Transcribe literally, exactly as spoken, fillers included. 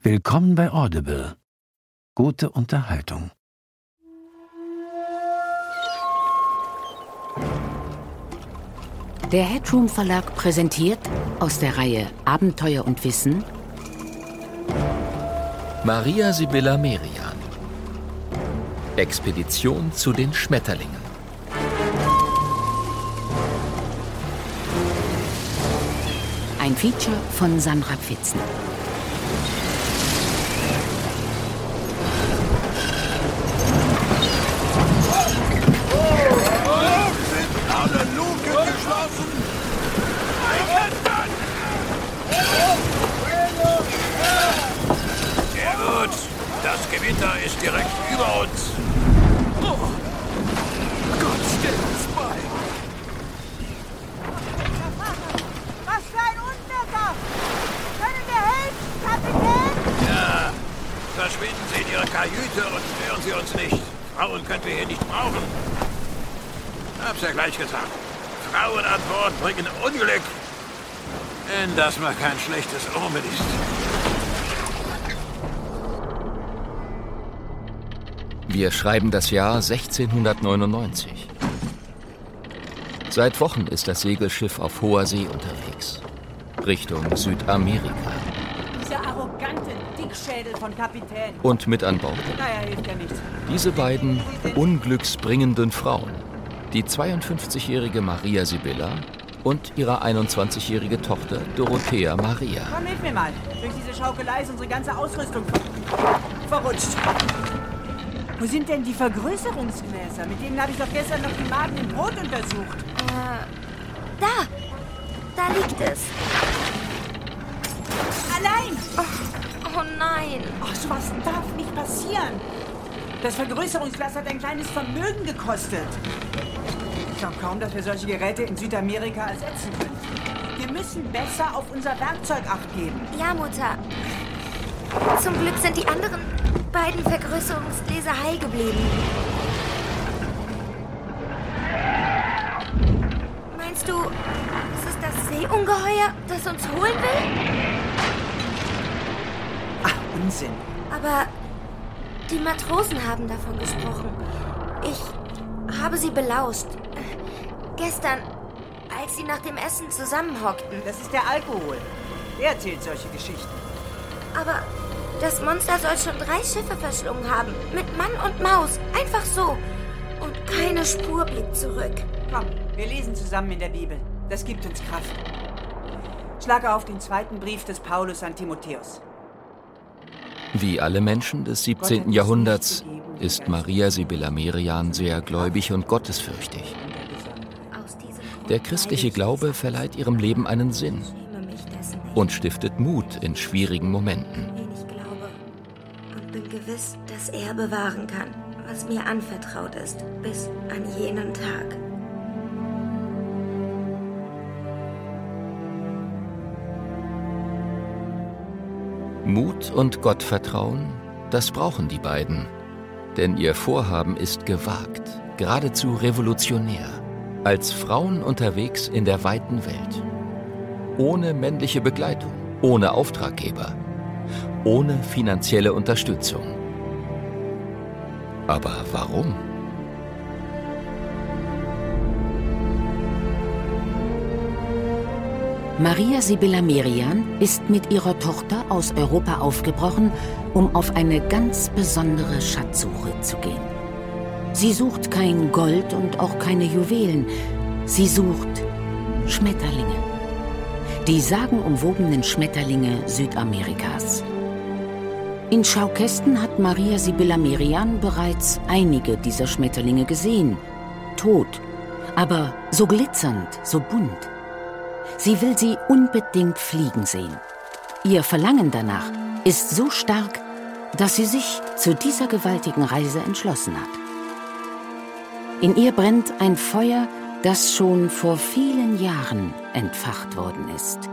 Willkommen bei Audible. Gute Unterhaltung. Der Headroom Verlag präsentiert aus der Reihe Abenteuer und Wissen Maria Sibylla Merian. Expedition zu den Schmetterlingen. Ein Feature von Sandra Pfitzen. Das Gewitter ist direkt über uns. Oh, Gott, stell uns bei. Was für ein Unwetter! Können wir helfen, Kapitän? Ja, verschwinden Sie in Ihre Kajüte und stören Sie uns nicht. Frauen können wir hier nicht brauchen. Hab's ja gleich gesagt. Frauen an Bord bringen Unglück. Wenn das mal kein schlechtes Omen ist. Wir schreiben das Jahr sechzehnhundertneunundneunzig. Seit Wochen ist das Segelschiff auf hoher See unterwegs. Richtung Südamerika. Dieser arrogante Dickschädel von Kapitän. Und mit an Bord Naja, hilft ja nichts. diese beiden unglücksbringenden Frauen. Die zweiundfünfzigjährige Maria Sibylla und ihre einundzwanzigjährige Tochter Dorothea Maria. Komm, hilf mir mal. Durch diese Schaukelei ist unsere ganze Ausrüstung ver verrutscht. Wo sind denn die Vergrößerungsgläser? Mit denen habe ich doch gestern noch die Maden im Brot untersucht. Äh, da. Da liegt es. Allein! Oh, oh nein. Ach, sowas darf nicht passieren. Das Vergrößerungsglas hat ein kleines Vermögen gekostet. Ich glaube kaum, dass wir solche Geräte in Südamerika ersetzen können. Wir müssen besser auf unser Werkzeug acht geben. Ja, Mutter. Zum Glück sind die anderen beiden Vergrößerungsgläser heil geblieben. Meinst du, es ist das Seeungeheuer, das uns holen will? Ach, Unsinn. Aber die Matrosen haben davon gesprochen. Ich habe sie belauscht. Gestern, als sie nach dem Essen zusammenhockten. Das ist der Alkohol. Der erzählt solche Geschichten. Aber das Monster soll schon drei Schiffe verschlungen haben. Mit Mann und Maus. Einfach so. Und keine Spur blickt zurück. Komm, wir lesen zusammen in der Bibel. Das gibt uns Kraft. Schlage auf den zweiten Brief des Paulus an Timotheus. Wie alle Menschen des siebzehnten Jahrhunderts ist Maria Sibylla Merian sehr gläubig und gottesfürchtig. Der christliche Glaube verleiht ihrem Leben einen Sinn und stiftet Mut in schwierigen Momenten. Ich glaube und bin gewiss, dass er bewahren kann, was mir anvertraut ist, bis an jenen Tag. Mut und Gottvertrauen, das brauchen die beiden. Denn ihr Vorhaben ist gewagt, geradezu revolutionär. Als Frauen unterwegs in der weiten Welt. Ohne männliche Begleitung, ohne Auftraggeber, ohne finanzielle Unterstützung. Aber warum? Maria Sibylla Merian ist mit ihrer Tochter aus Europa aufgebrochen, um auf eine ganz besondere Schatzsuche zu gehen. Sie sucht kein Gold und auch keine Juwelen. Sie sucht Schmetterlinge. Die sagenumwobenen Schmetterlinge Südamerikas. In Schaukästen hat Maria Sibylla Merian bereits einige dieser Schmetterlinge gesehen. Tot, aber so glitzernd, so bunt. Sie will sie unbedingt fliegen sehen. Ihr Verlangen danach ist so stark, dass sie sich zu dieser gewaltigen Reise entschlossen hat. In ihr brennt ein Feuer, das schon vor vielen Jahren entfacht worden ist.